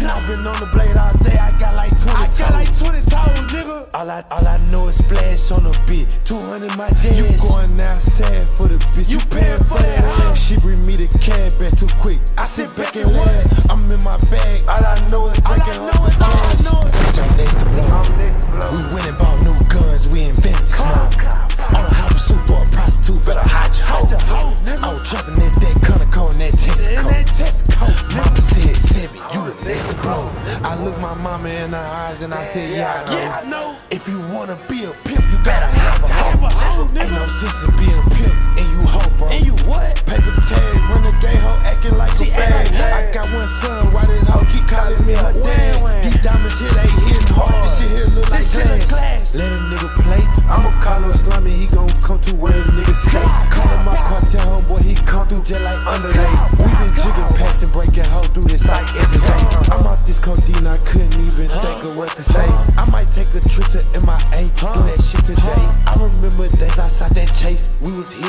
I've been on the blade all day, I got like 20 toes. I got like 20 toes, nigga. All I know is splash on the beat. 200 my dash. You going now sad for the bitch. You paying for that, huh? She bring me the cab back too quick. I sit back and laugh. I'm in my bag. All I know is breaking home for cash. Bitch, I'm next to blow. We went and bought new guns. We invested now. On a hot pursuit for a prostitute. Better hide your hoe. I was trapping in that Conoco and that Texaco. Mama said 7, you the next to blow. I look my mama in her eyes and I said, yeah, I know. If you wanna be a pimp, you gotta have a hoe. Ain't no sense in being a pimp and you hoe, bro. And you what? Paper tag, renegade hoe acting like a fag. I got one son, why this hoe keep calling me her dad? These diamonds here, they hitting hard. This shit here look like glass. Let a nigga play, I'ma call him slummy, he gon' come to where niggas stay. Call him my cartel homeboy, he come through just like underlay. We been jigging packs and breaking hoes, do this like every day. I'm off this codeine, I couldn't even think of what to say. I might take a trip to MIA, do that shit today. I remember days outside that chase, we was here.